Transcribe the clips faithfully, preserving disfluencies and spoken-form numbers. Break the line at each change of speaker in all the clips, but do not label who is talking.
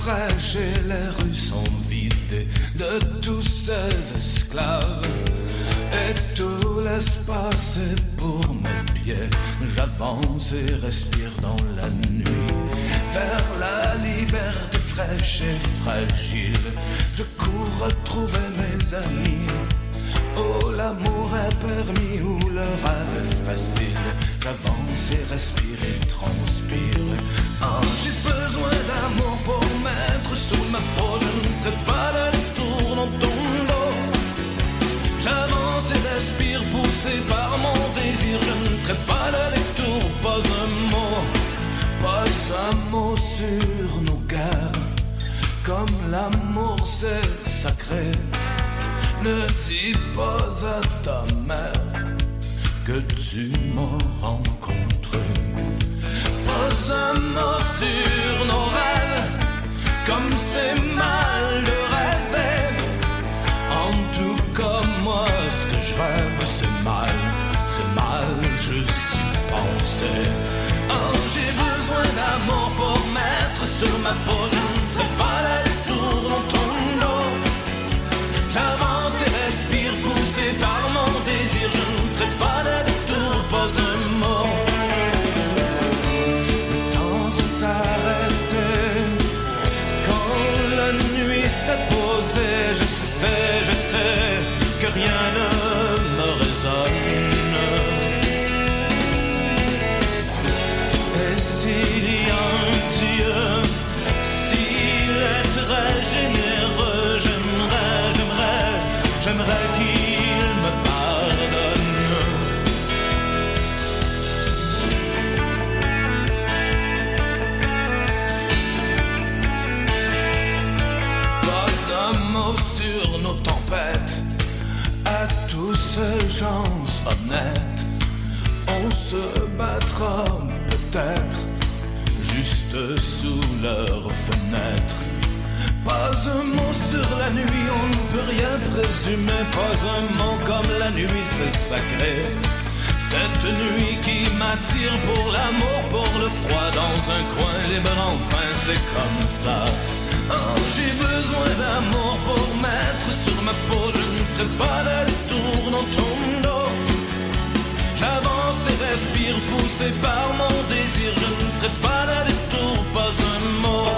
fraîche et les rues sont vidées de tous ces esclaves. Et tout l'espace est pour mes pieds. J'avance et respire dans la nuit vers la liberté fraîche et fragile. Je cours retrouver mes amis. Oh, l'amour est permis ou le rêve est facile. J'avance et respire et transpire. Oh, j'ai besoin d'amour pour mettre sous ma peau. Je ne ferai pas de détour dans ton dos. J'avance et respire poussé par mon désir. Je ne ferai pas de détour, pas un mot. Pas un mot sur nos guerres. Comme l'amour c'est sacré. Ne dis pas à ta mère que tu m'as rencontré. Pas un mot sur nos rêves. Comme c'est mal de rêver. En tout cas moi ce que je rêve c'est mal. C'est mal juste y penser. Oh, j'ai besoin d'amour pour mettre sur ma peau. Je ne ferai pas le tour dans ton dos. J'avance et respire poussé par mon désir. Je ne ferai pas de détour, pas un mot. Le temps s'est arrêté quand la nuit s'est posée. Je sais, je sais que rien ne me résonne. Et s'il y a un Dieu, s'il est très généreux, j'aimerais, j'aimerais, j'aimerais qu'il me pardonne. Pas un mot sur nos tempêtes. À tous ces gens honnêtes, on se battra peut-être juste sous leurs fenêtres. Pas un mot sur la nuit, on ne peut rien présumer. Pas un mot comme la nuit, c'est sacré. Cette nuit qui m'attire pour l'amour, pour le froid dans un coin libre, enfin c'est comme ça. Oh, j'ai besoin d'amour pour mettre sur ma peau. Je ne ferai pas de tour dans ton dos. J'avance et respire poussé par mon désir. Je ne ferai pas de détour, pas un mot.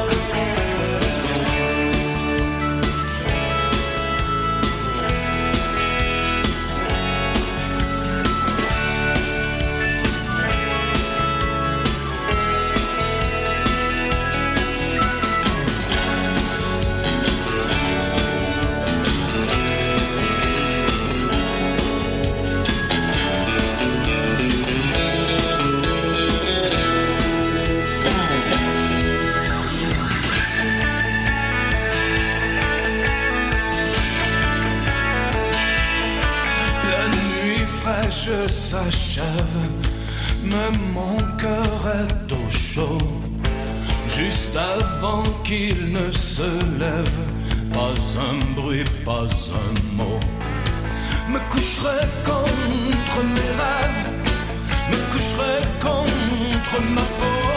S'achève, mais mon cœur est au chaud. Juste avant qu'il ne se lève, pas un bruit, pas un mot. Me coucherai contre mes rêves, me coucherai contre ma peau.